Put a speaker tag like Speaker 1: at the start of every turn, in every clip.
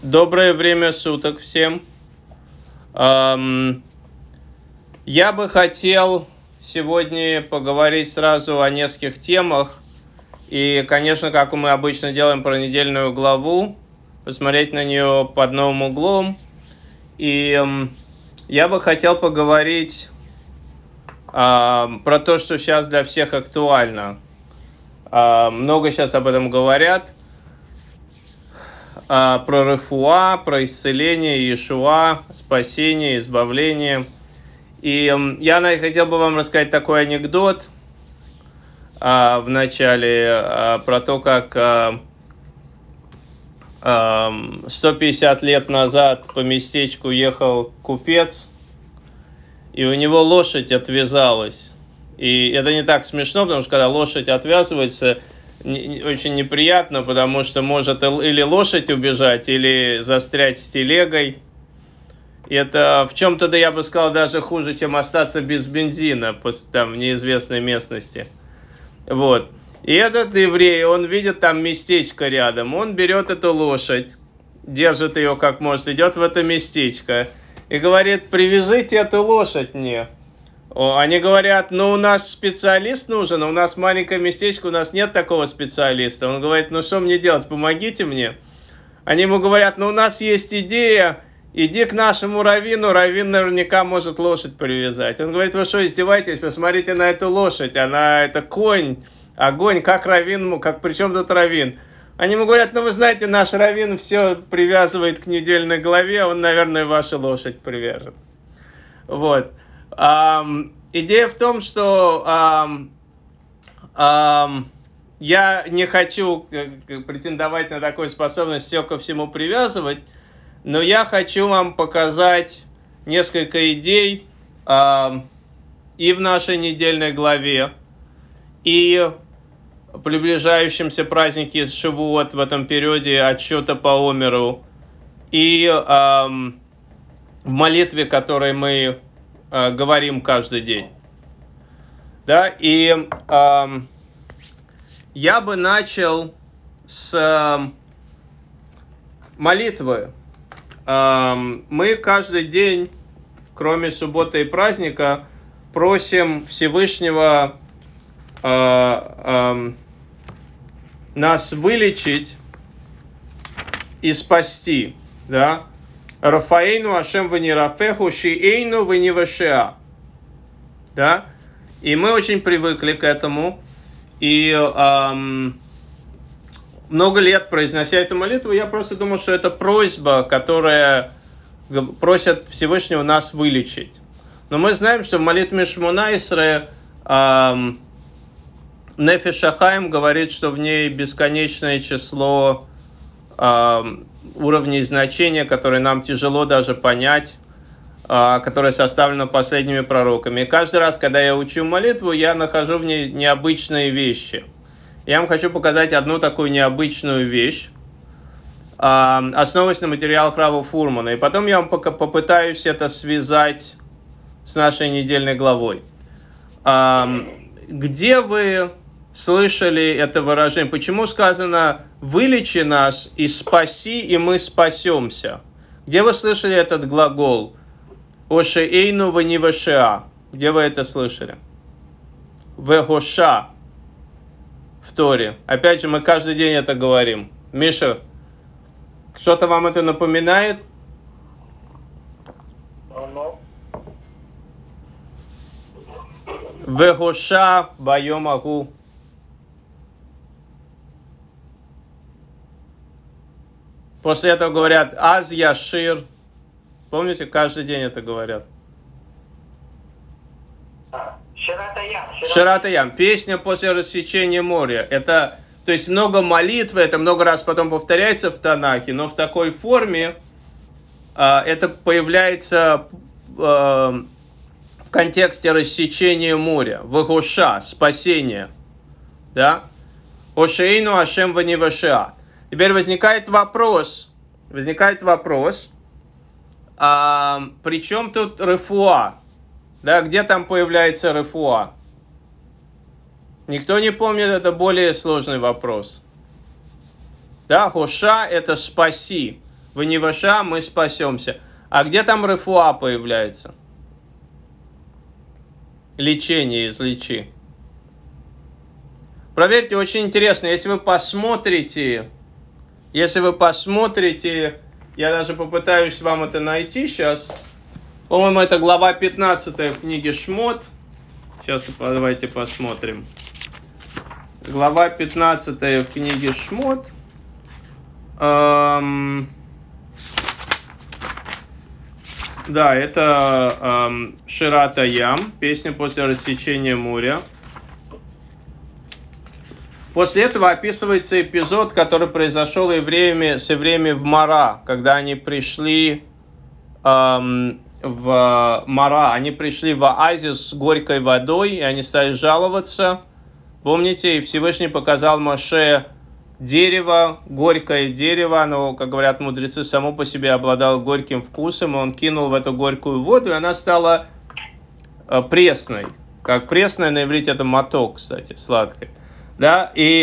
Speaker 1: Доброе время суток всем. Я бы хотел сегодня поговорить сразу о нескольких темах. И, конечно, как мы обычно делаем про недельную главу, посмотреть на нее под новым углом. И я бы хотел поговорить про то, что сейчас для всех актуально. Много сейчас об этом говорят. Про рефуа, про исцеление, Иешуа, спасение, избавление. И я хотел бы вам рассказать такой анекдот в начале про то, как 150 лет назад по местечку ехал купец, и у него лошадь отвязалась. И это не так смешно, потому что когда лошадь отвязывается, очень неприятно, потому что может или лошадь убежать, или застрять с телегой. И это в чем-то, да, я бы сказал, даже хуже, чем остаться без бензина там, в неизвестной местности. Вот. И этот еврей, он видит там местечко рядом, он берет эту лошадь, держит ее как может, идет в это местечко и говорит: привяжите эту лошадь мне. Они говорят: у нас специалист нужен, у нас маленькое местечко, у нас нет такого специалиста. Он говорит: что мне делать, помогите мне. Они ему говорят: у нас есть идея, иди к нашему раввину, раввин наверняка может лошадь привязать. Он говорит: вы что, издеваетесь, посмотрите на эту лошадь, это конь, огонь, как раввин, при чем тут раввин? Они ему говорят: вы знаете, наш раввин все привязывает к недельной главе, он, наверное, вашу лошадь привяжет. Вот. Идея в том, что я не хочу претендовать на такую способность все ко всему привязывать, но я хочу вам показать несколько идей и в нашей недельной главе, и в приближающемся празднике Шавуот в этом периоде отсчета по Омеру, и в молитве, которой мы говорим каждый день. Да, и я бы начал с молитвы. Мы каждый день, кроме субботы и праздника, просим Всевышнего нас вылечить и спасти. Да? Рафаэйну Ашем ванирафеху шиэйну ванивашеа. Да? И мы очень привыкли к этому. И много лет, произнося эту молитву, я просто думал, что это просьба, которая просит Всевышнего нас вылечить. Но мы знаем, что в молитве Шмона Исре Нефеш Хаим говорит, что в ней бесконечное число уровней значения, которые нам тяжело даже понять, которое составлено последними пророками. И каждый раз, когда я учу молитву, я нахожу в ней необычные вещи. Я вам хочу показать одну такую необычную вещь, основываясь на материалах Рава Фурмана. И потом я вам попытаюсь это связать с нашей недельной главой. Где вы слышали это выражение? Почему сказано «вылечи нас и спаси, и мы спасемся»? Где вы слышали этот глагол? «Ошеэйну ванивашеа». Где вы это слышали? «Вегоша» в Торе. Опять же, мы каждый день это говорим. Миша, что-то вам это напоминает? Вегоша байом агу. После этого говорят «аз яшир». Помните, каждый день это говорят. Шират Аям. Песня после рассечения моря. Это, то есть много молитвы, это много раз потом повторяется в Танахе, но в такой форме это появляется в контексте рассечения моря. Вагоша, спасение. Да? Ошеину Ашем ванивашеа. Теперь возникает вопрос, при чем тут рефуа? Да, где там появляется рефуа? Никто не помнит, это более сложный вопрос. Да, хоша – это спаси. Ваниваша, мы спасемся. А где там рефуа появляется? Лечение, излечи. Проверьте, очень интересно, если вы посмотрите, я даже попытаюсь вам это найти сейчас. По-моему, это глава 15 в книге Шмот. Сейчас давайте посмотрим. Глава 15 в книге Шмот. Да, это Ширата Ям, песня после рассечения моря. После этого описывается эпизод, который произошел с евреями в Мара, когда они пришли в Мара, они пришли в оазис с горькой водой, и они стали жаловаться. Помните, и Всевышний показал Моше дерево, горькое дерево, оно, как говорят мудрецы, само по себе обладало горьким вкусом, и он кинул в эту горькую воду, и она стала пресной. Как пресная на иврите это маток, кстати, сладкой. Да, и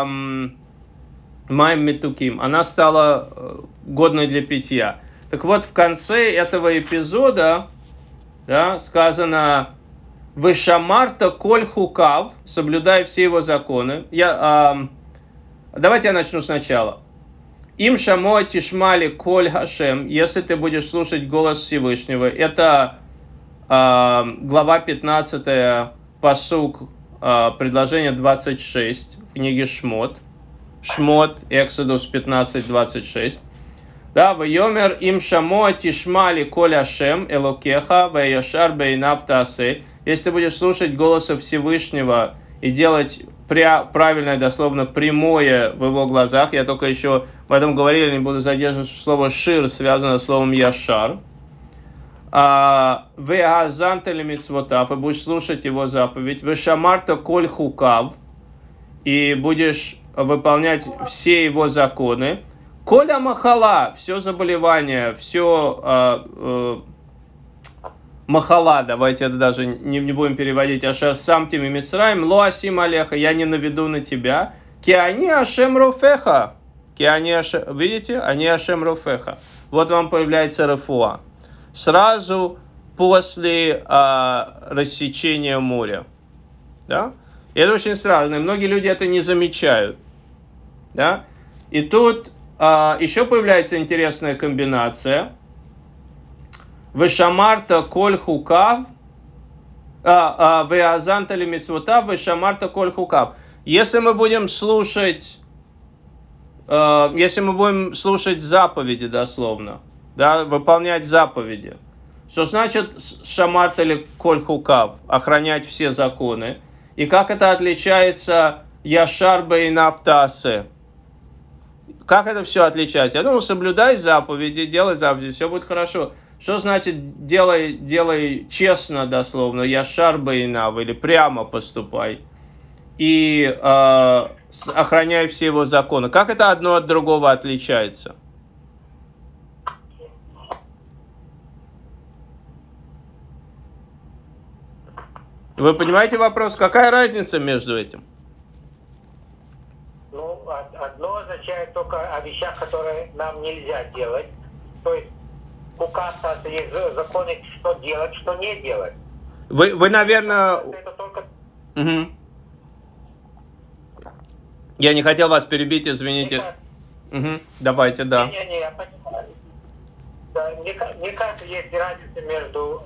Speaker 1: майм метуким, она стала годной для питья. Так вот, в конце этого эпизода, да, сказано: «Вышамарта коль хукав», соблюдай все его законы. Давайте я начну сначала. «Им шамо тишмали коль хашем», если ты будешь слушать голос Всевышнего. Это глава 15, пасук, предложение 26 в книге Шмот. Шмот, Эксодус 15:26. Да, «Вайомер им шамо тишмали коль хашем элокеха ваяшар бейнав таасе». Если ты будешь слушать голоса Всевышнего и делать правильное, дословно прямое в его глазах, я только еще об этом говорил, не буду задерживать, слово «шир» связано с словом «яшар». «Веазанта ли мицвотав», и будешь слушать его заповедь. «Вешамарта коль хукав», и будешь выполнять все его законы. «Коля махала», все заболевания, все махала, давайте это даже не будем переводить, ашер сам тими мицраим, лоасим алеха, я не наведу на тебя, киани ашем рофеха, видите, они ашем рофеха. Вот вам появляется рефуа. Сразу после рассечения моря. Да? И это очень странно, многие люди это не замечают. Да? И тут еще появляется интересная комбинация. Вешамарта коль хукав, веазанта ли мицвотав, вешамарта коль хукав. Если мы будем слушать заповеди дословно, да, выполнять заповеди, что значит шамарта ли коль хукав, охранять все законы, и как это отличается яшар бейнав таасе? Как это все отличается? Я думаю, соблюдай заповеди, делай заповеди, все будет хорошо. Что значит делай честно, дословно, яшар бейнав, или прямо поступай, и охраняй все его законы? Как это одно от другого отличается? Вы понимаете вопрос? Какая разница между этим?
Speaker 2: Ну, одно означает только о вещах, которые нам нельзя делать. То есть указ есть законы, что делать, что не делать.
Speaker 1: Вы наверное...
Speaker 2: Это только...
Speaker 1: Угу. Я не хотел вас перебить, извините. Угу. Давайте, да.
Speaker 2: Не, я понимаю. Да, мне кажется, есть разница между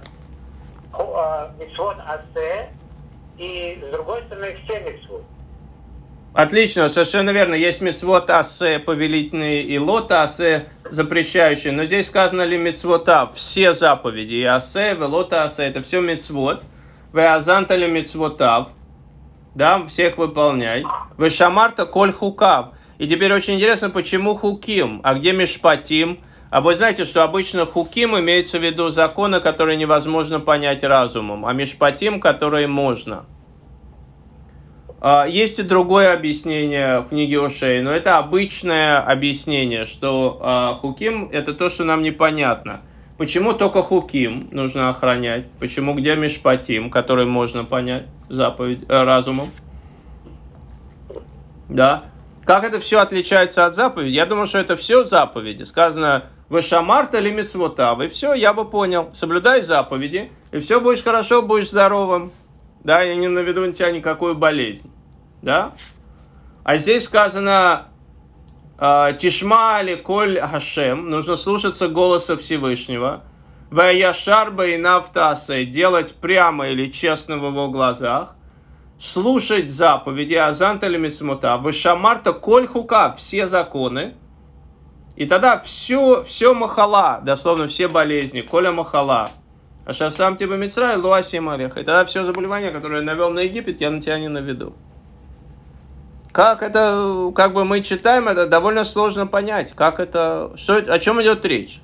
Speaker 2: мицвот асе и, с другой стороны, все мицвот.
Speaker 1: Отлично, совершенно верно. Есть мицвот асе повелительные и лот асе запрещающие. Но здесь сказано ли мицвота, все заповеди. И асе, велот асе, это все мицвот. Веазанта ли мицвотав. Да, всех выполняй. Вешамарта коль хукав. И теперь очень интересно, почему хуким, а где мишпатим? А вы знаете, что обычно хуким имеется в виду законы, которые невозможно понять разумом, а мишпатим, которые можно. Есть и другое объяснение в книге Ошей, но это обычное объяснение, что хуким это то, что нам непонятно. Почему только хуким нужно охранять? Почему где мишпатим, который можно понять заповедь разумом? Да. Как это все отличается от заповеди? Я думаю, что это все заповеди. Сказано, «Вешамарта ли мицвотав». И все, я бы понял. Соблюдай заповеди, и все, будешь хорошо, будешь здоровым. Да, я не наведу на тебя никакую болезнь. Да? А здесь сказано, «Тишма али коль Хашем». Нужно слушаться голоса Всевышнего. «Ваяшар баинав таасе». Делать прямо или честно в его глазах. Слушать заповеди, азанта или мицмота, вышамарта коль хука, все законы, и тогда все махала, дословно все болезни, коля махала, а сейчас сам тебе мицрай, луаси марех, и тогда все заболевания, которые я навел на Египет, я на тебя не наведу. Как это, как бы мы читаем, это довольно сложно понять, как это, что, о чем идет речь.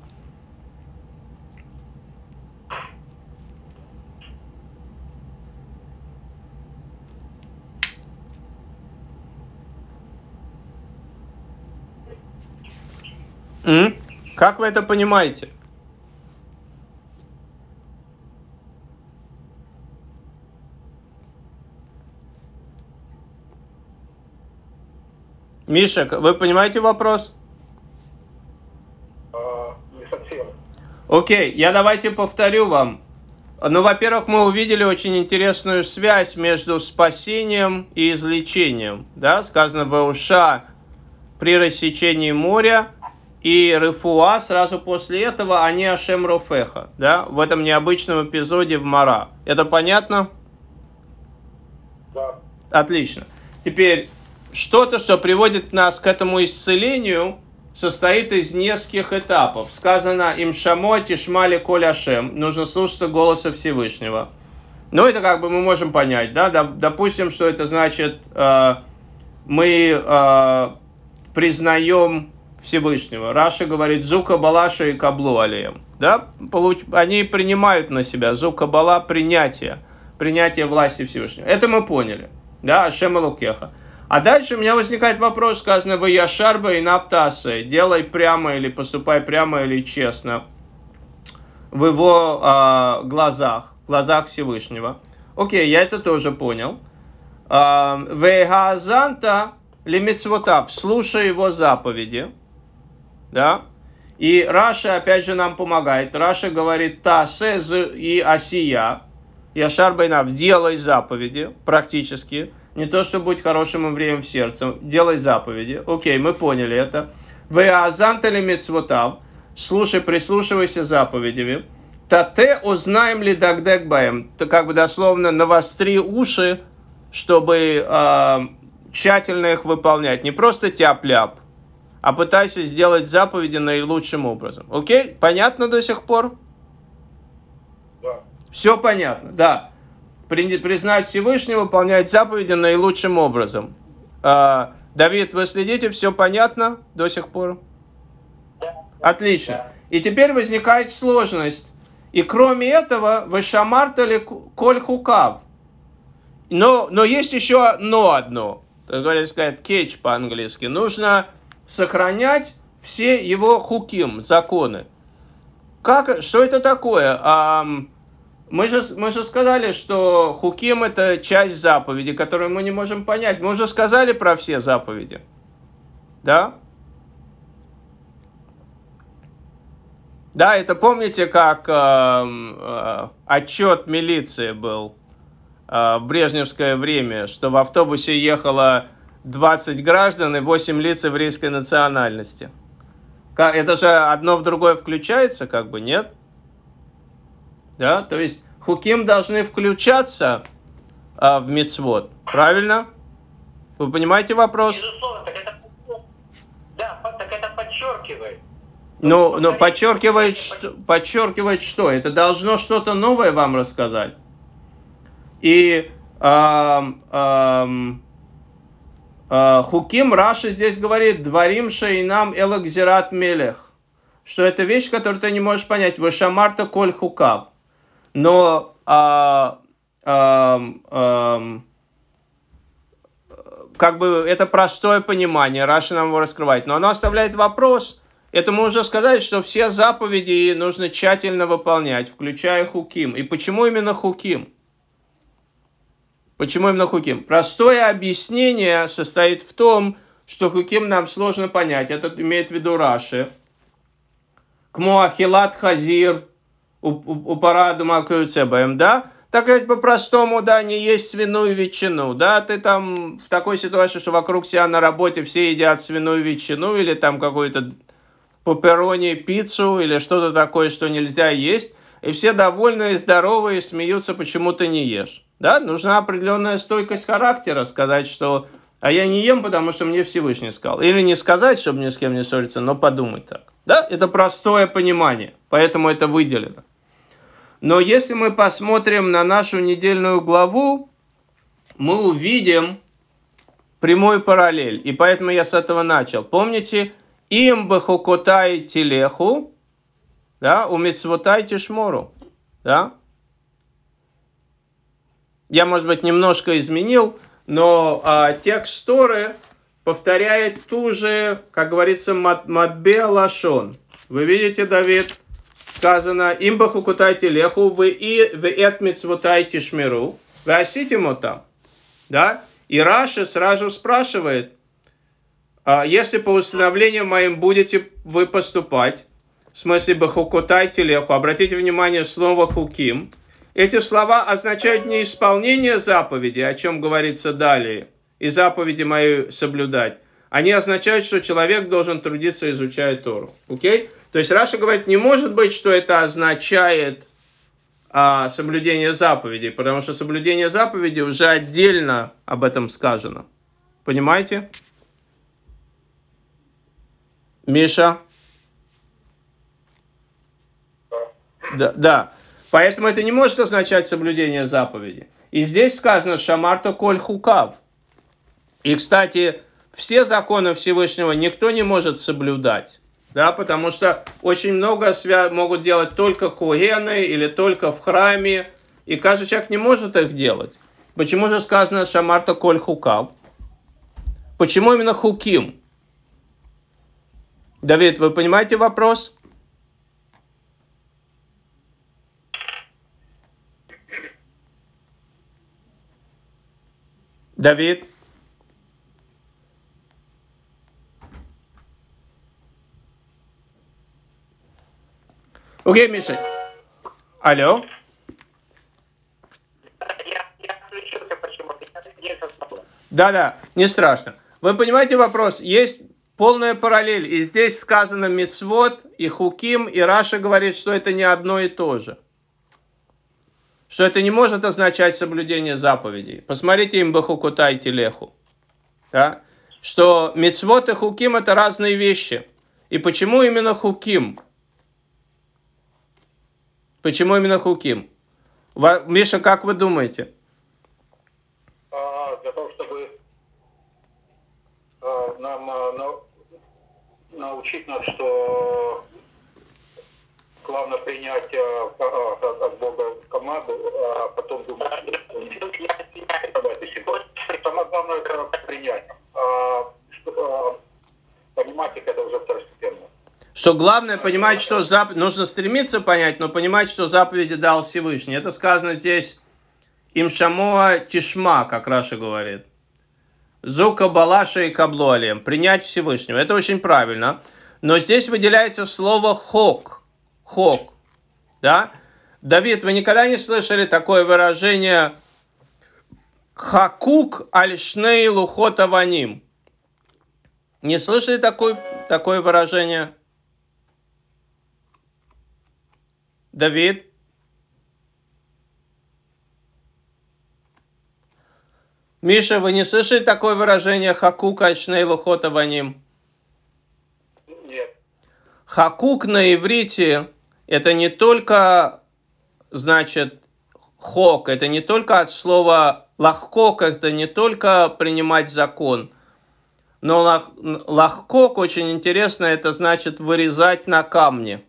Speaker 1: Как вы это понимаете? Миша, вы понимаете вопрос?
Speaker 2: Не совсем.
Speaker 1: Окей, я давайте повторю вам. Ну, во-первых, мы увидели очень интересную связь между спасением и излечением. Да? Сказано Вауша при рассечении моря и Рефуа сразу после этого они Ашем Рофеха. Да? В этом необычном эпизоде в Мара. Это понятно?
Speaker 2: Да.
Speaker 1: Отлично. Теперь что-то, что приводит нас к этому исцелению, состоит из нескольких этапов. Сказано им шамо тишмали коль Ашем. Нужно слушаться голоса Всевышнего. Ну, это как бы мы можем понять, да? Допустим, что это значит, мы признаем Всевышнего. Раша говорит, зука балаша и каблу алеем. Да? Они принимают на себя, зука бала, принятие власти Всевышнего. Это мы поняли. Да, Ашем Элокеха. А дальше у меня возникает вопрос, сказано, «Ваяшарба и нафтасе», делай прямо или поступай прямо или честно в его глазах Всевышнего. Окей, я это тоже понял. «Вейгаазанта лимитсвотав», слушай его заповеди. Да? И Раша опять же нам помогает. Раша говорит, «Тасе и асия». Яшар байнав, делай заповеди, практически. Не то, что будь хорошим евреем в сердце. Делай заповеди. Окей, мы поняли это. Веазанта ли мицвотав. Слушай, прислушивайся заповедями. Тате узнаем ли дагдек баем. То как бы дословно навостри уши, чтобы тщательно их выполнять. Не просто тяп-ляп, а пытайся сделать заповеди наилучшим образом. Окей? Понятно до сих пор?
Speaker 2: Да.
Speaker 1: Все понятно, да. Признать Всевышнего, выполнять заповеди наилучшим образом. Давид, вы следите, все понятно до сих пор?
Speaker 2: Да.
Speaker 1: Отлично.
Speaker 2: Да.
Speaker 1: И теперь возникает сложность. И кроме этого, вы шамартали коль хукав. Но есть еще но одно. Так говорят, сказать кетч по-английски. Нужно сохранять все его хуким, законы. Что это такое? Мы же сказали, что хуким это часть заповеди, которую мы не можем понять. Мы уже сказали про все заповеди. Да? Да, это помните, как отчет милиции был в брежневское время, что в автобусе ехало 20 граждан и 8 лиц еврейской национальности. Это же одно в другое включается, как бы, нет? Да, то есть хуким должны включаться в мицвот, правильно? Вы понимаете вопрос?
Speaker 2: Безусловно, так это подчеркивает.
Speaker 1: Но подчеркивает что? Это должно что-то новое вам рассказать. И хуким Раши здесь говорит, дворим шейнам элакзират мелех, что это вещь, которую ты не можешь понять. Вешамарта коль хукав. Но как бы это простое понимание, Раши нам его раскрывает. Но оно оставляет вопрос. Это мы уже сказали, что все заповеди нужно тщательно выполнять, включая хуким. И почему именно хуким? Почему именно хуким? Простое объяснение состоит в том, что хуким нам сложно понять. Это имеет в виду Раши. Кмо ахилат хазир у параду макуюцебаем, да? Так сказать, по-простому, да, не есть свиную ветчину, да, ты там в такой ситуации, что вокруг себя на работе все едят свиную ветчину или там какую-то пепперони, пиццу или что-то такое, что нельзя есть, и все довольные, здоровые, смеются, почему ты не ешь. Да, нужна определенная стойкость характера, сказать, что а я не ем, потому что мне Всевышний сказал. Или не сказать, чтобы ни с кем не ссориться, но подумать так. Да, это простое понимание, поэтому это выделено. Но если мы посмотрим на нашу недельную главу, мы увидим прямой параллель. И поэтому я с этого начал. Помните, им бахукотай телеху, да, у мицвотай тишмору, да. Я, может быть, немножко изменил, но текст Торы повторяет ту же, как говорится, матбе лашон. Вы видите, Давид, сказано, им бахукотай телеху, вы эт мицвотай тишмеру, вы оситимо там, да. И Раши сразу спрашивает, если по установлениям моим будете вы поступать, в смысле бахукотай телеху, обратите внимание, слово хуким, эти слова означают не исполнение заповеди, о чем говорится далее, и заповеди мои соблюдать. Они означают, что человек должен трудиться, изучая Тору. Окей? То есть Раша говорит, не может быть, что это означает соблюдение заповедей, потому что соблюдение заповедей уже отдельно об этом сказано. Понимаете? Миша? Да. Поэтому это не может означать соблюдение заповеди. И здесь сказано «шамарто коль хукав». И, кстати, все законы Всевышнего никто не может соблюдать. Да, потому что очень много могут делать только коэны или только в храме. И каждый человек не может их делать. Почему же сказано «шамарто коль хукав»? Почему именно хуким? Давид, вы понимаете вопрос? Давид? Окей, Миша. Алло?
Speaker 2: Я отключился почему-то.
Speaker 1: Да, не страшно. Вы понимаете вопрос? Есть полная параллель. И здесь сказано мицвот, и хуким, и Раша говорит, что это не одно и то же. Что это не может означать соблюдение заповедей. Посмотрите им бахукутай телеху. Да? Что мицвот и хуким это разные вещи. И почему именно хуким? Почему именно хуким? Миша, как вы думаете?
Speaker 2: Для того, чтобы нам научить нас, что главное принять от Бога команду, а потом думать. Самое главное это принять. Понимать их это уже второстепенно.
Speaker 1: Что главное понимать, что нужно стремиться понять, но понимать, что заповеди дал Всевышний. Это сказано здесь им шамоа тишма, как Раша говорит. Зука балаша и каблуалем. Принять Всевышнего. Это очень правильно. Но здесь выделяется слово хок. Хок. Да? Давид, вы никогда не слышали такое выражение хакук аль-шней лухот аваним? Не слышали такое выражение? Давид? Миша, вы не слышали такое выражение хакук аль-шней лухот аваним?
Speaker 2: Нет.
Speaker 1: Хакук на иврите это не только значит хок, это не только от слова лахкок, это не только принимать закон, но лахкок очень интересно, это значит вырезать на камне.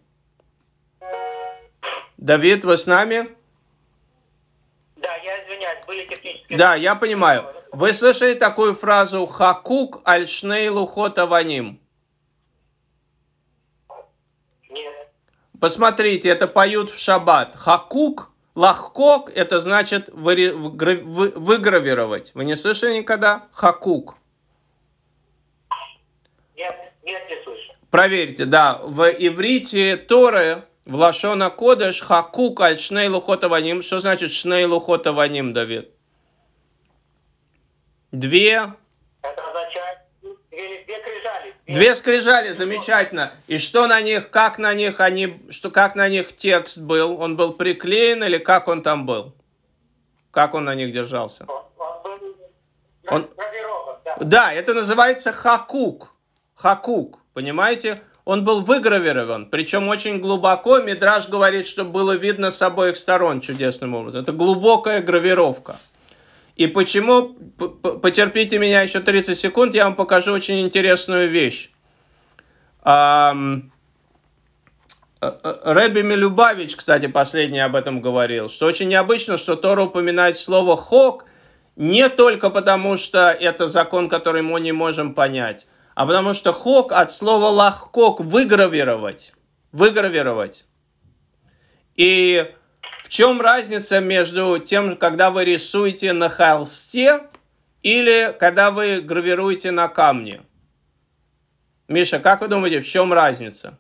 Speaker 1: Давид, вы с нами?
Speaker 2: Да, я извиняюсь, были технические...
Speaker 1: Да, я понимаю. Вы слышали такую фразу хакук аль-шней лухот аваним?
Speaker 2: Нет.
Speaker 1: Посмотрите, это поют в шаббат. Хакук, лахкок, это значит выгравировать. Вы не слышали никогда? Хакук. Проверьте, да, в иврите Торы, в Лашона Кодеш, хакук аль шней лухот аваним. Что значит шней лухот аваним, Давид?
Speaker 2: Это означает две скрижали.
Speaker 1: Две скрижали, замечательно. И что на них, как на них текст был? Он был приклеен или как он там был? Как он на них держался?
Speaker 2: Он был гравирован, да.
Speaker 1: Да, это называется хакук. Хакук, понимаете? Он был выгравирован, причем очень глубоко. Мидраш говорит, что было видно с обоих сторон чудесным образом. Это глубокая гравировка. И почему, потерпите меня еще 30 секунд, я вам покажу очень интересную вещь. Ребби Мелюбавич, кстати, последний об этом говорил, что очень необычно, что Тора упоминает слово «хок» не только потому, что это закон, который мы не можем понять, а потому что «хок» от слова «лахкок» – выгравировать. Выгравировать. И в чем разница между тем, когда вы рисуете на холсте или когда вы гравируете на камне? Миша, как вы думаете, в чем разница?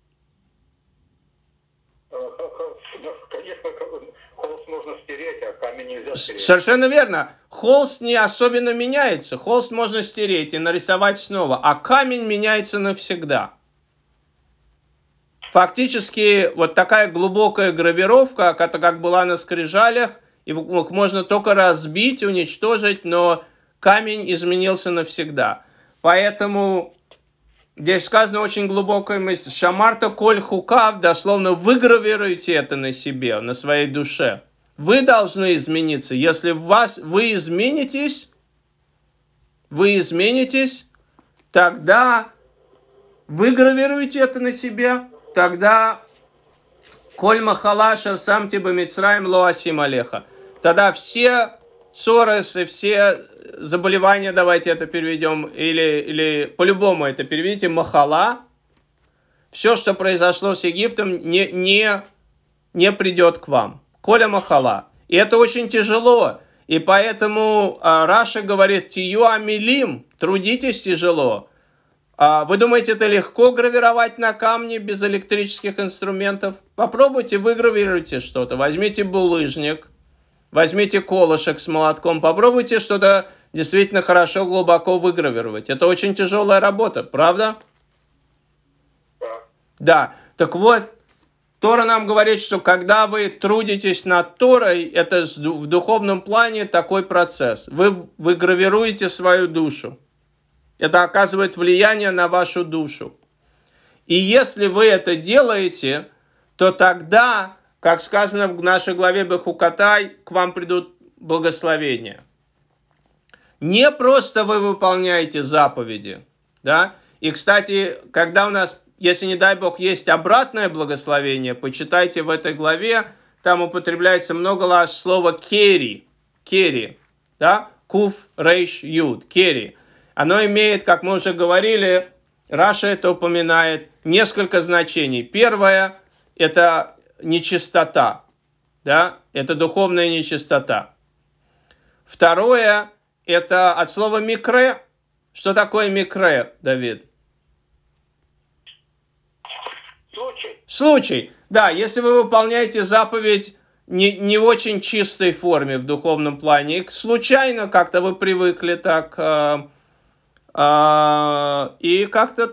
Speaker 3: Конечно, холст можно стереть, а камень нельзя стереть.
Speaker 1: Совершенно верно. Холст не особенно меняется. Холст можно стереть и нарисовать снова, а камень меняется навсегда. Фактически вот такая глубокая гравировка, как была на скрижалях, их можно только разбить, уничтожить, но камень изменился навсегда. Поэтому здесь сказано очень глубокая мысль. Шамарта коль хукав, дословно выгравируйте это на себе, на своей душе. Вы должны измениться. Если вы изменитесь, тогда выгравируйте это на себе, тогда коль махалашер сам тебе мицраим лоасим алеха. Тогда все ссоры, все заболевания, давайте это переведем, или по-любому это переведите, махала, все, что произошло с Египтом, не придет к вам. Коля махала. И это очень тяжело. И поэтому Раша говорит, тию амилим, трудитесь тяжело. Вы думаете, это легко гравировать на камне без электрических инструментов? Попробуйте, выгравируйте что-то. Возьмите булыжник, возьмите колышек с молотком, попробуйте что-то действительно хорошо, глубоко выгравировать. Это очень тяжелая работа, правда? Да. Так вот, Тора нам говорит, что когда вы трудитесь над Торой, это в духовном плане такой процесс. Вы гравируете свою душу. Это оказывает влияние на вашу душу. И если вы это делаете, то тогда, как сказано в нашей главе Бехукатай, к вам придут благословения. Не просто вы выполняете заповеди, да? И, кстати, когда у нас, если не дай Бог, есть обратное благословение, почитайте в этой главе, там употребляется много слова кери, да? Куф, рейш, юд, кери. Оно имеет, как мы уже говорили, Раша это упоминает, несколько значений. Первое – это нечистота, да? Это духовная нечистота. Второе – это от слова микре. Что такое микре, Давид? Случай. Да, если вы выполняете заповедь не в очень чистой форме в духовном плане, и случайно как-то вы привыкли так... И как-то,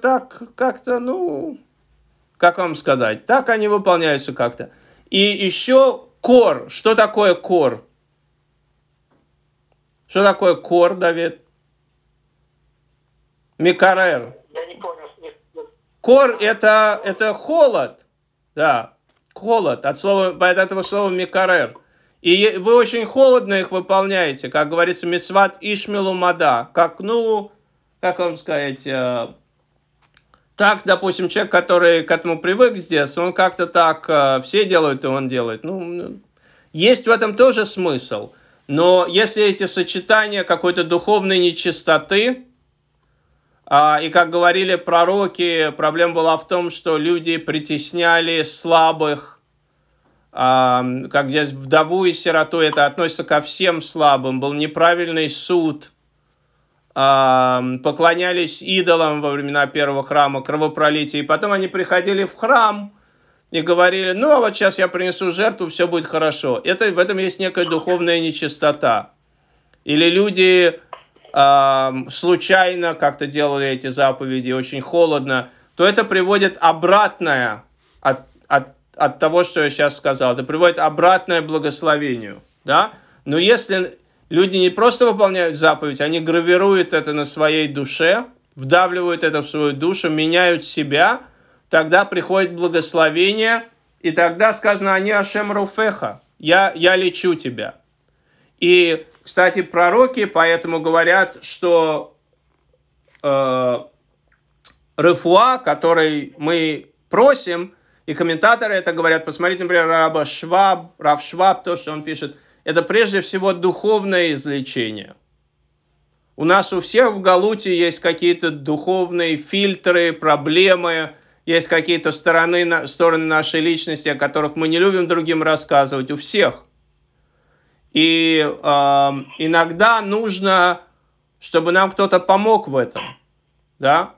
Speaker 1: как вам сказать, так они выполняются как-то. И еще кор. Что такое кор? Что такое кор, Давид? Микарер.
Speaker 2: Я не понял.
Speaker 1: Кор это холод. Да, холод. От этого слова микарер. И вы очень холодно их выполняете, как говорится, мицват ишмелу мада. Как вам сказать, так, допустим, человек, который к этому привык с детства, он как-то так, все делают, и он делает. Есть в этом тоже смысл. Но если эти сочетания какой-то духовной нечистоты, и как говорили пророки, проблема была в том, что люди притесняли слабых, как здесь вдову и сироту, это относится ко всем слабым, был неправильный суд, поклонялись идолам во времена первого храма, кровопролития, и потом они приходили в храм и говорили: ну, а вот сейчас я принесу жертву, все будет хорошо. В этом есть некая духовная нечистота. Или люди случайно как-то делали эти заповеди, очень холодно, то это приводит обратное от того, что я сейчас сказал. Это приводит обратное благословению. Да? Но если люди не просто выполняют заповедь, они гравируют это на своей душе, вдавливают это в свою душу, меняют себя, тогда приходит благословение, и тогда сказано: «Они Ашем Руфеха», я лечу тебя. И, кстати, пророки поэтому говорят, что рефуа, который мы просим, и комментаторы это говорят, посмотрите, например, Рав Шваб, то, что он пишет, это прежде всего духовное излечение. У нас у всех в галуте есть какие-то духовные фильтры, проблемы, есть какие-то стороны нашей личности, о которых мы не любим другим рассказывать, у всех. И иногда нужно, чтобы нам кто-то помог в этом. Да?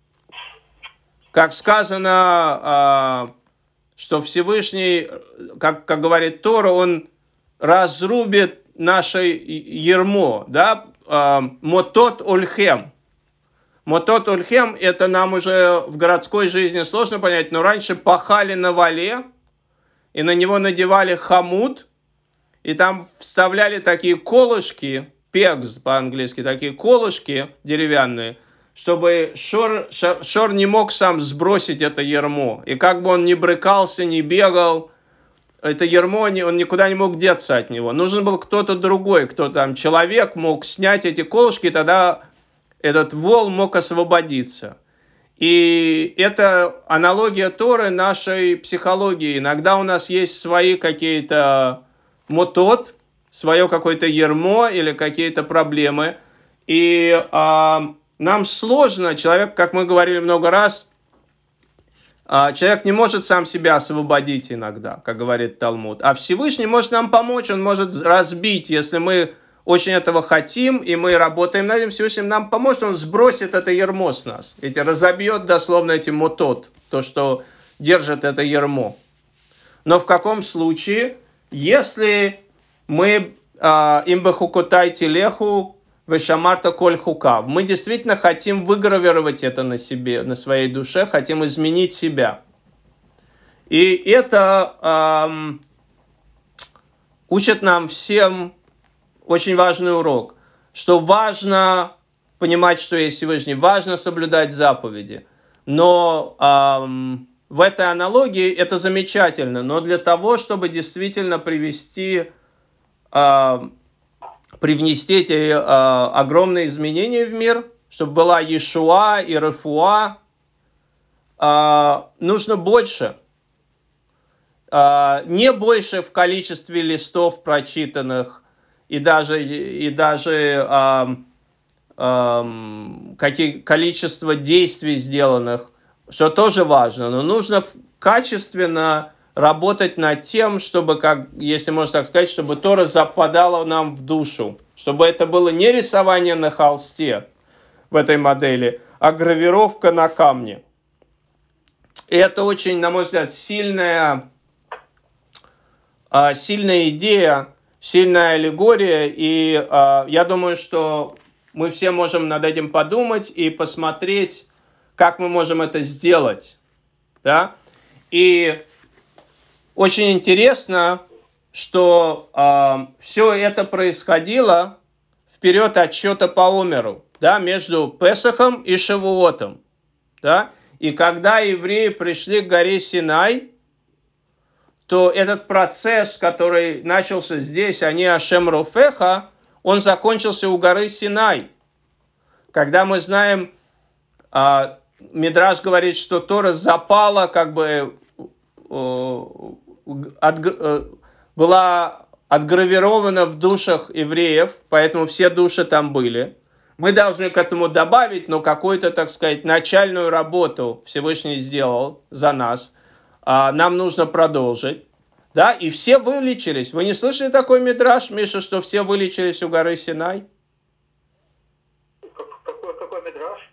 Speaker 1: Как сказано, что Всевышний, как говорит Тора, он разрубит наше ярмо. Да? Мотот ольхем. Мотот ольхем, это нам уже в городской жизни сложно понять, но раньше пахали на вале, и на него надевали хомут, и там вставляли такие колышки, пегс по-английски, такие колышки деревянные, чтобы шор не мог сам сбросить это ярмо. И как бы он ни брыкался, ни бегал, это ярмо, он никуда не мог деться от него. Нужен был кто-то другой, кто там, человек мог снять эти колышки, и тогда этот вол мог освободиться. И это аналогия Торы нашей психологии. Иногда у нас есть свои какие-то мотот, свое какое-то ярмо или какие-то проблемы. И нам сложно, человек, как мы говорили много раз, человек не может сам себя освободить иногда, как говорит Талмуд. А Всевышний может нам помочь, он может разбить, если мы очень этого хотим, и мы работаем над этим, Всевышний нам поможет, он сбросит это ярмо с нас. Разобьет дословно эти мотот, то, что держит это ярмо. Но в каком случае? Если мы имбехукутай телеху вешамарта коль хука, мы действительно хотим выгравировать это на себе, на своей душе, хотим изменить себя. И это учит нам всем очень важный урок, что важно понимать, что есть Всевышний, важно соблюдать заповеди. Но в этой аналогии это замечательно, но для того, чтобы действительно привнести эти огромные изменения в мир, чтобы была Иешуа и Рефуа, нужно больше. Не больше в количестве листов прочитанных и даже количество действий сделанных, что тоже важно, но нужно качественно работать над тем, чтобы, если можно так сказать, чтобы Тора западала нам в душу, чтобы это было не рисование на холсте в этой модели, а гравировка на камне. И это очень, на мой взгляд, сильная идея, сильная аллегория, и я думаю, что мы все можем над этим подумать и посмотреть, как мы можем это сделать. Да? И очень интересно, что все это происходило в период отсчета по Омеру, да, между Песахом и Шавуотом. Да? И когда евреи пришли к горе Синай, то этот процесс, который начался здесь, а не Ашем Руфеха, он закончился у горы Синай. Когда мы знаем, Мидраш говорит, что Тора запала, была отгравирована в душах евреев, поэтому все души там были. Мы должны к этому добавить, но какую-то, так сказать, начальную работу Всевышний сделал за нас. Нам нужно продолжить. Да? И все вылечились. Вы не слышали такой мидраш, Миша, что все вылечились у горы Синай?
Speaker 3: Как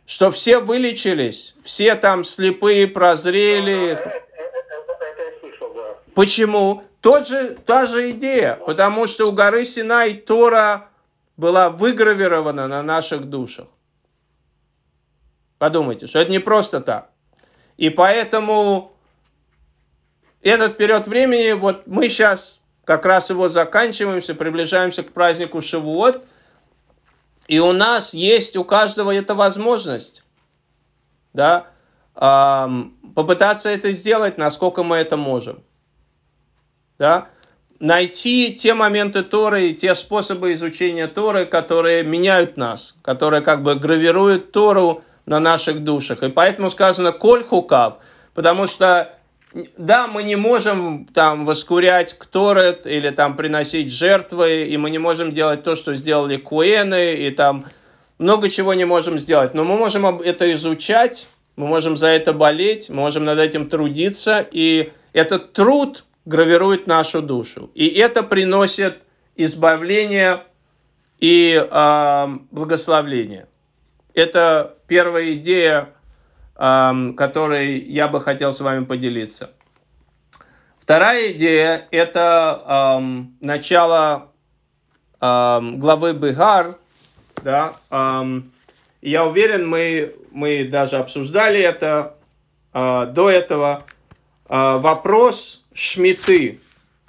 Speaker 1: Что все вылечились, все там слепые прозрели.
Speaker 3: Это я слышал, да.
Speaker 1: Почему? Та же идея, потому что у горы Синай Тора была выгравирована на наших душах. Подумайте, что это не просто так. И поэтому этот период времени, вот мы сейчас как раз его заканчиваемся, приближаемся к празднику Шавуот, и у нас есть, у каждого эта возможность, да, попытаться это сделать, насколько мы это можем. Да? Найти те моменты Торы, те способы изучения Торы, которые меняют нас, которые как бы гравируют Тору на наших душах. И поэтому сказано «коль хукав», потому что, да, мы не можем там воскурять кторет или там приносить жертвы, и мы не можем делать то, что сделали коэны, и там много чего не можем сделать, но мы можем это изучать, мы можем за это болеть, мы можем над этим трудиться, и этот труд гравирует нашу душу. И это приносит избавление и благословление. Это первая идея, которой я бы хотел с вами поделиться. Вторая идея – это начало главы Бегар. Да? Я уверен, мы даже обсуждали это до этого. Вопрос Шмиты.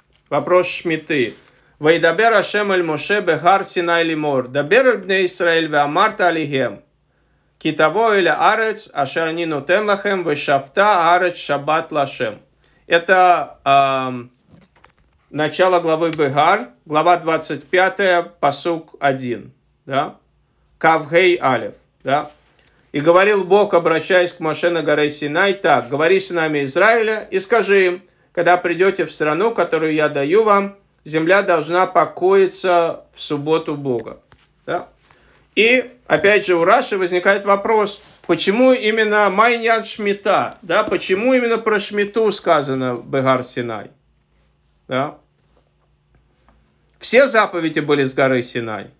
Speaker 1: Вайдабер Ашем эль Моше бехар Синай лимор. Дабер эль бней Исраэль веамарта алихем. Китаво эль арец ашер ани нотен лахем вешафта арец шаббат лашем. Это начало главы Бегар, глава 25, пасук 1. Да? Кавгей алев. Да? И говорил Бог, обращаясь к Моше на горе Синай, так: говори сынами Израиля и скажи им, когда придете в страну, которую я даю вам, земля должна покоиться в субботу Бога. Да? И опять же у Раши возникает вопрос, почему именно Майнян Шмита, да? Почему именно про Шмиту сказано в Бегар Синай? Да? Все заповеди были с горы Синай.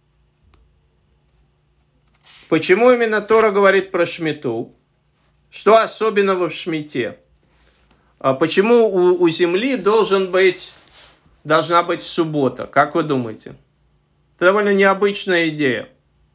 Speaker 1: Почему именно Тора говорит про Шмиту? Что особенного в Шмите? Почему у земли должна быть суббота? Как вы думаете? Это довольно необычная идея.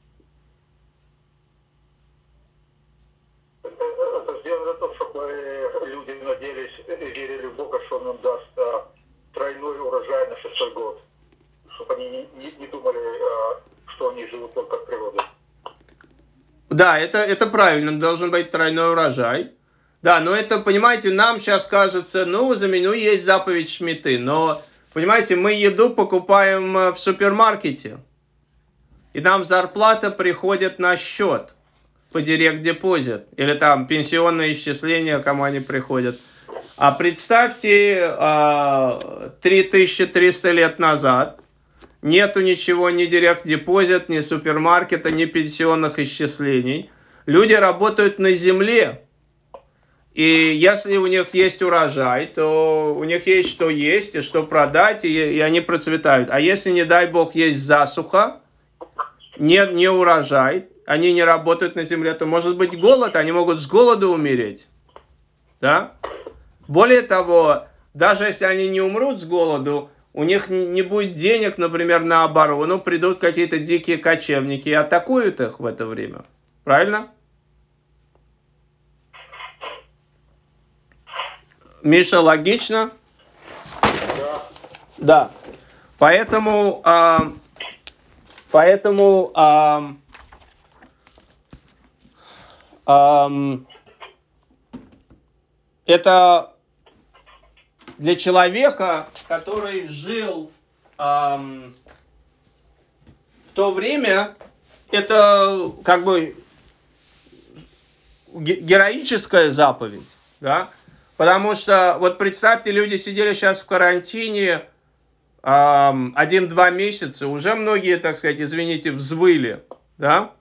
Speaker 3: Это сделано для того, чтобы люди надеялись, верили в Бога, что Он им даст тройной урожай на 6-й год. Чтобы они не думали, что они живут только от природы.
Speaker 1: Да, это правильно, должен быть тройной урожай. Да, но это, понимаете, нам сейчас кажется, есть заповедь Шмиты, но, понимаете, мы еду покупаем в супермаркете, и нам зарплата приходит на счет по Direct Deposit, или там пенсионное исчисление, кому они приходят. А представьте, 3300 лет назад нету ничего, ни Direct Deposit, ни супермаркета, ни пенсионных исчислений. Люди работают на земле. И если у них есть урожай, то у них есть что есть и что продать, и они процветают. А если, не дай бог, есть засуха, не урожай, они не работают на земле, то может быть голод, они могут с голоду умереть. Да? Более того, даже если они не умрут с голоду, у них не будет денег, например, на оборону, придут какие-то дикие кочевники и атакуют их в это время. Правильно? Миша, логично? Да. Поэтому это для человека, который жил в то время, это как бы героическая заповедь, да? Потому что, вот представьте, люди сидели сейчас в карантине 1-2 месяца, уже многие, так сказать, извините, взвыли, да?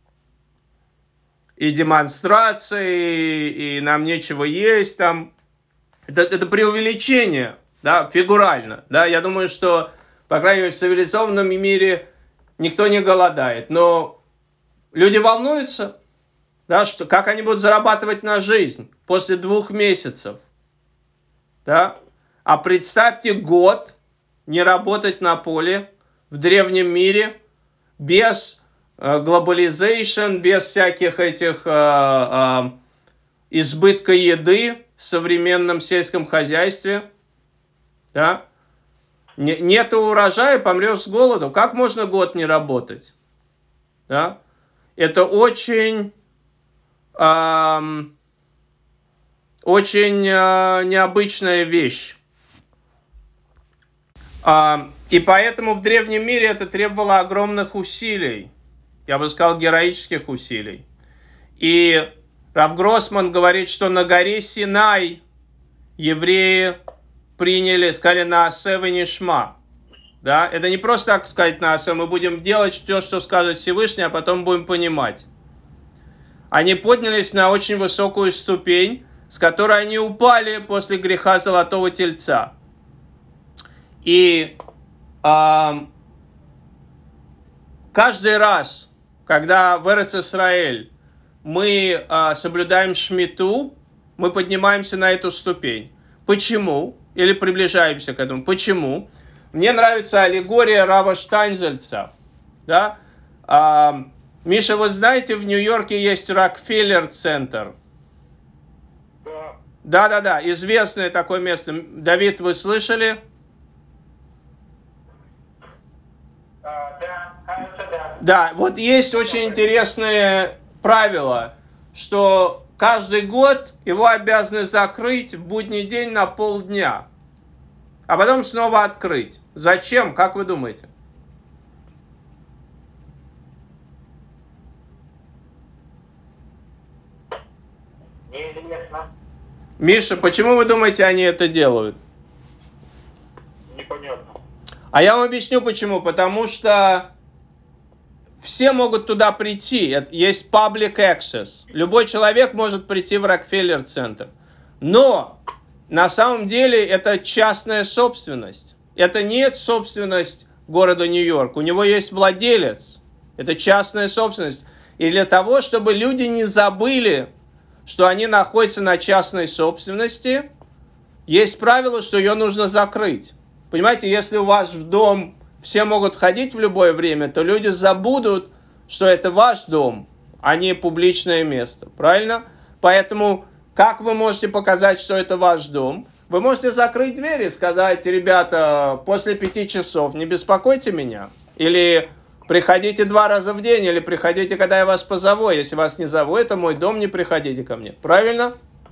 Speaker 1: И демонстрации, и нам нечего есть там. Это преувеличение, да, фигурально, да. Я думаю, что, по крайней мере, в цивилизованном мире никто не голодает, но люди волнуются, Да, что, как они будут зарабатывать на жизнь после 2 месяцев. Да? А представьте год не работать на поле в древнем мире без глобализейшн, без всяких этих избытка еды в современном сельском хозяйстве. Да? Нету урожая, помрешь с голоду. Как можно год не работать? Да? Это очень необычная вещь. И поэтому в древнем мире это требовало огромных усилий. Я бы сказал, героических усилий. И Рав Гроссман говорит, что на горе Синай евреи сказали «Наасе венишма». Да? Это не просто так сказать «Наасе», мы будем делать то, что скажет Всевышний, а потом будем понимать. Они поднялись на очень высокую ступень, с которой они упали после греха Золотого Тельца. И каждый раз, когда в Эрец-Исраэль мы соблюдаем шмиту, мы поднимаемся на эту ступень. Почему? Или приближаемся к этому. Почему? Мне нравится аллегория Рава Штайнзельца. Да? Миша, вы знаете, в Нью-Йорке есть Рокфеллер-центр. Да, известное такое место. Давид, вы слышали? Да, вот есть очень интересное правило, что каждый год его обязаны закрыть в будний день на полдня, а потом снова открыть. Зачем? Как вы думаете?
Speaker 2: Неизвестно.
Speaker 1: Миша, почему вы думаете, они это делают?
Speaker 3: Непонятно.
Speaker 1: А я вам объясню почему. Потому что все могут туда прийти. Есть public access. Любой человек может прийти в Рокфеллер-центр. Но на самом деле это частная собственность. Это не собственность города Нью-Йорк. У него есть владелец. Это частная собственность. И для того, чтобы люди не забыли, что они находятся на частной собственности, есть правило, что ее нужно закрыть. Понимаете, если у вас в дом все могут ходить в любое время, то люди забудут, что это ваш дом, а не публичное место. Правильно? Поэтому, как вы можете показать, что это ваш дом? Вы можете закрыть дверь и сказать: ребята, после 5 часов не беспокойте меня. Или приходите 2 раза в день, или приходите, когда я вас позову. Если вас не зову, это мой дом, не приходите ко мне. Правильно?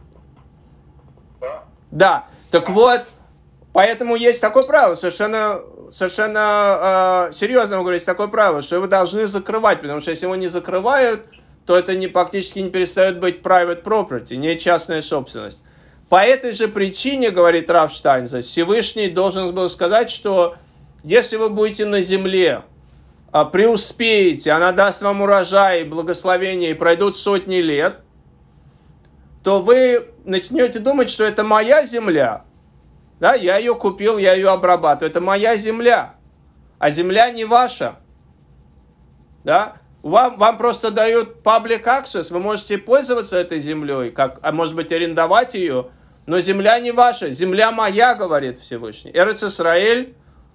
Speaker 1: Да. Так вот, поэтому есть такое правило, совершенно серьезно говорю, есть такое правило, что его должны закрывать, потому что если его не закрывают, то это фактически не перестает быть private property, не частная собственность. По этой же причине, говорит Рав Штайнзельц, Всевышний должен был сказать, что если вы будете на земле, преуспеете, она даст вам урожай, благословение, и пройдут сотни лет, то вы начнете думать, что это моя земля. Да, я ее купил, я ее обрабатываю. Это моя земля. А земля не ваша. Да? Вам просто дают public access. Вы можете пользоваться этой землей, а может быть арендовать ее. Но земля не ваша. Земля моя, говорит Всевышний. Эрец-Исраэль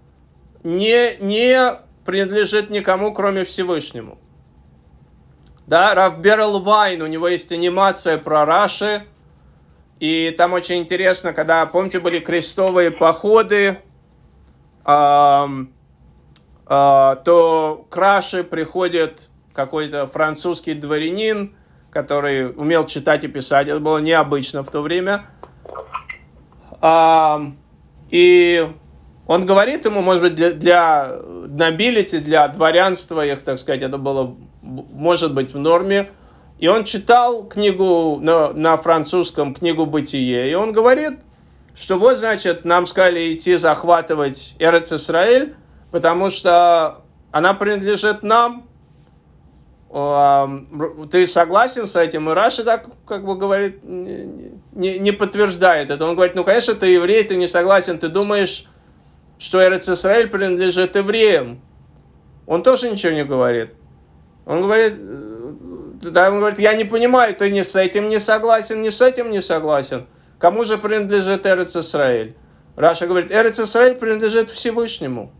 Speaker 1: не принадлежит никому, кроме Всевышнему. Да, Рав Берл Вайн, у него есть анимация про Раши. И там очень интересно, когда, помните, были крестовые походы, то к Раши приходит какой-то французский дворянин, который умел читать и писать. Это было необычно в то время. И он говорит ему, может быть, для нобилити, для дворянства их, так сказать, это было, может быть, в норме. И он читал книгу на французском, книгу «Бытие». И он говорит, что вот, значит, нам сказали идти захватывать Эрец-Исраэль, потому что она принадлежит нам. Ты согласен с этим? И Раши так, как бы говорит, не подтверждает это. Он говорит, конечно, ты еврей, ты не согласен, ты думаешь, что Эрец-Исраэль принадлежит евреям. Он тоже ничего не говорит. Он говорит, Да, он говорит, я не понимаю, ты ни с этим не согласен, ни с этим не согласен. Кому же принадлежит Эрец Исраэль? Раша говорит, Эрец Исраэль принадлежит Всевышнему.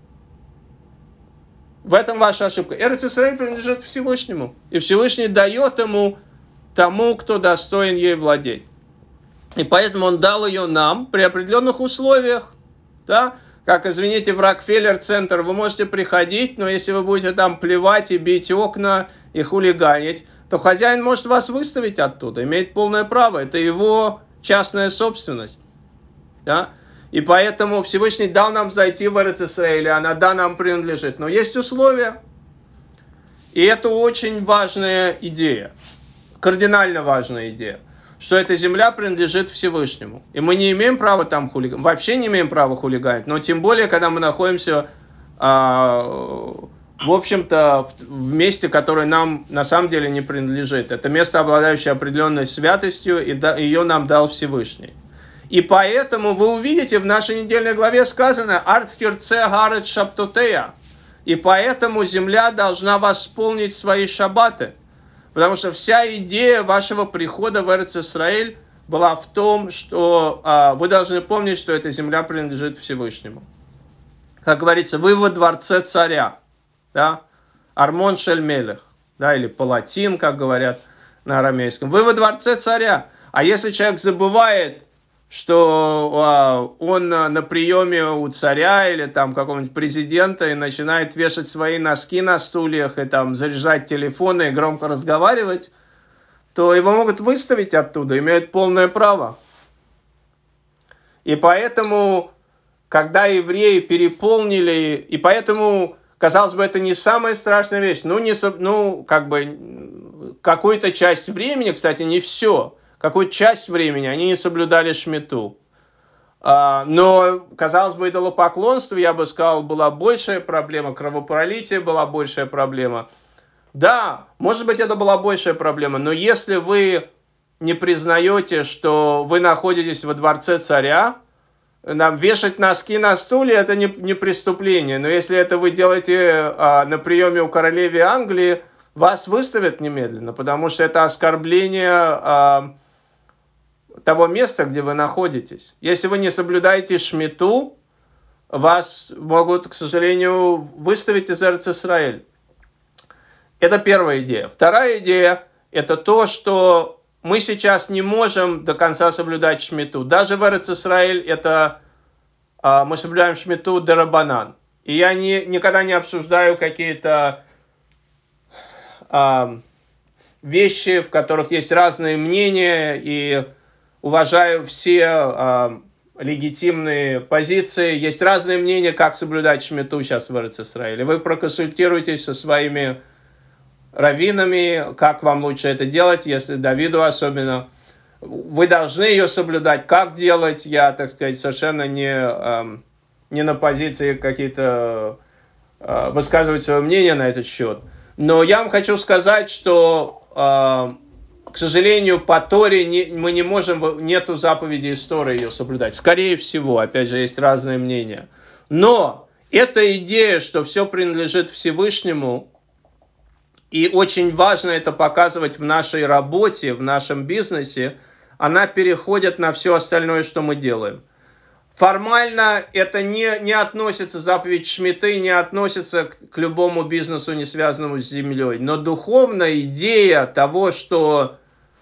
Speaker 1: В этом ваша ошибка. Эрец Исраэль принадлежит Всевышнему. И Всевышний дает ему тому, кто достоин ей владеть. И поэтому он дал ее нам при определенных условиях. Да? Как, извините, в Рокфеллер-центр вы можете приходить, но если вы будете там плевать и бить окна и хулиганить, то хозяин может вас выставить оттуда, имеет полное право. Это его частная собственность. Да? И поэтому Всевышний дал нам зайти в Эрец Исраэль, она да нам принадлежит. Но есть условия. И это очень важная идея, кардинально важная идея, что эта земля принадлежит Всевышнему. И мы не имеем права там хулиганить, вообще не имеем права хулиганить, но тем более, когда мы находимся, в общем-то, в месте, которое нам на самом деле не принадлежит. Это место, обладающее определенной святостью, и ее нам дал Всевышний. И поэтому вы увидите, в нашей недельной главе сказано «Артхирце гарет шаптотея». И поэтому земля должна восполнить свои шаббаты. Потому что вся идея вашего прихода в Эрец Исраэль была в том, что вы должны помнить, что эта земля принадлежит Всевышнему. Как говорится, вы во дворце царя. Да? Армон шель мелех. Да? Или палатин, как говорят на арамейском. Вы во дворце царя. А если человек забывает, что он на приеме у царя или там какого-нибудь президента и начинает вешать свои носки на стульях и там заряжать телефоны и громко разговаривать, то его могут выставить оттуда, имеют полное право. И поэтому, когда евреи переполнили, и поэтому, казалось бы, это не самая страшная вещь, какую-то часть времени, кстати, не все, какую часть времени они не соблюдали шмиту. Но, казалось бы, идолопоклонство, я бы сказал, была большая проблема, кровопролитие была большая проблема. Да, может быть, это была большая проблема, но если вы не признаете, что вы находитесь во дворце царя, вешать носки на стуле – это не преступление. Но если это вы делаете на приеме у королевы Англии, вас выставят немедленно, потому что это оскорбление того места, где вы находитесь. Если вы не соблюдаете шмиту, вас могут, к сожалению, выставить из Эрец Исраэль. Это первая идея. Вторая идея – это то, что мы сейчас не можем до конца соблюдать шмиту. Даже в Эрец Исраэль мы соблюдаем шмиту дерабанан. И я никогда не обсуждаю какие-то вещи, в которых есть разные мнения, и уважаю все легитимные позиции. Есть разные мнения, как соблюдать шмиту сейчас в Эрец Исраэль. Вы проконсультируйтесь со своими раввинами, как вам лучше это делать, если Давиду особенно. Вы должны ее соблюдать. Как делать, я, так сказать, совершенно не на позиции какие-то высказывать свое мнение на этот счет. Но я вам хочу сказать, что, к сожалению, по Торе мы не можем, нету заповеди из Торы ее соблюдать. Скорее всего, опять же, есть разные мнения. Но эта идея, что все принадлежит Всевышнему, и очень важно это показывать в нашей работе, в нашем бизнесе, она переходит на все остальное, что мы делаем. Формально это не относится, заповедь шмиты не относится к любому бизнесу, не связанному с землей. Но духовная идея того, что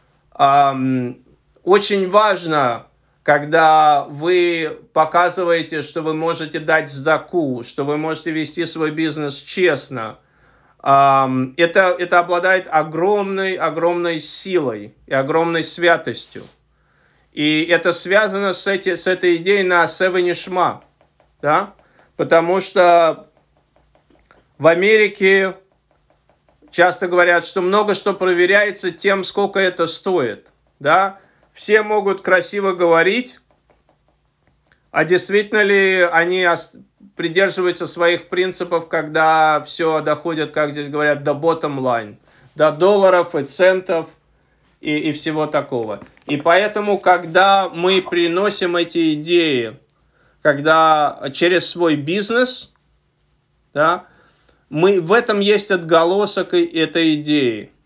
Speaker 1: очень важно, когда вы показываете, что вы можете дать сдаку, что вы можете вести свой бизнес честно, это обладает огромной силой и огромной святостью. И это связано с этой идеей наасе венишма. Да? Потому что в Америке часто говорят, что много что проверяется тем, сколько это стоит. Да? Все могут красиво говорить, а действительно ли они придерживаются своих принципов, когда все доходит, как здесь говорят, до bottom line, до долларов и центов и всего такого. И поэтому, когда мы приносим эти идеи, когда через свой бизнес, да, в этом есть отголосок этой идеи.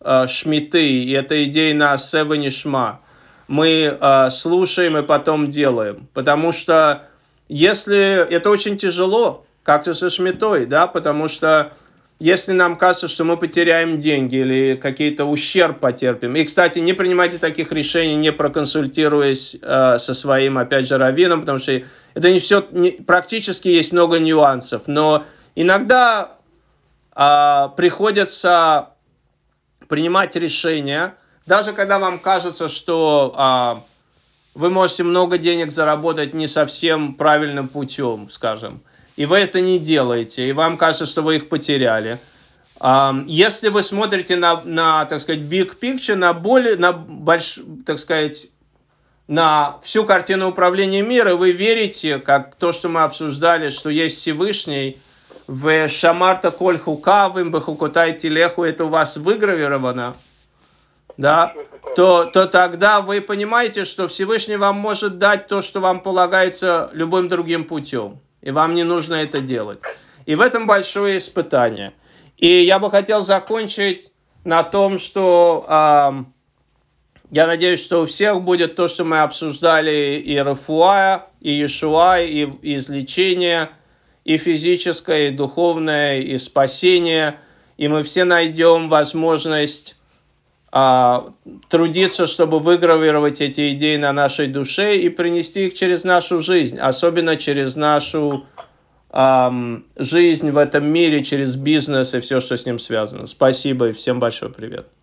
Speaker 1: шмиты, и это идея на Сева Нишма. Мы слушаем и потом делаем. Потому что если это очень тяжело, как-то со шмитой, да, потому что если нам кажется, что мы потеряем деньги или какие-то ущерб потерпим. И, кстати, не принимайте таких решений, не проконсультируясь со своим, опять же, раввином, потому что это не все, практически есть много нюансов. Но иногда приходится принимать решения, даже когда вам кажется, что вы можете много денег заработать не совсем правильным путем, скажем, и вы это не делаете, и вам кажется, что вы их потеряли. Если вы смотрите на так сказать, big picture, так сказать, на всю картину управления мира, вы верите, как то, что мы обсуждали, что есть Всевышний, в Шамарта Коль Хукавым, Бахукутай Телеху, это у вас выгравировано, да, то тогда вы понимаете, что Всевышний вам может дать то, что вам полагается любым другим путем. И вам не нужно это делать. И в этом большое испытание. И я бы хотел закончить на том, что я надеюсь, что у всех будет то, что мы обсуждали, и рефуа, и Иешуа, и излечение, и физическое, и духовное, и спасение. И мы все найдем возможность трудиться, чтобы выгравировать эти идеи на нашей душе и принести их через нашу жизнь, особенно через нашу жизнь в этом мире, через бизнес и все, что с ним связано. Спасибо и всем большой привет.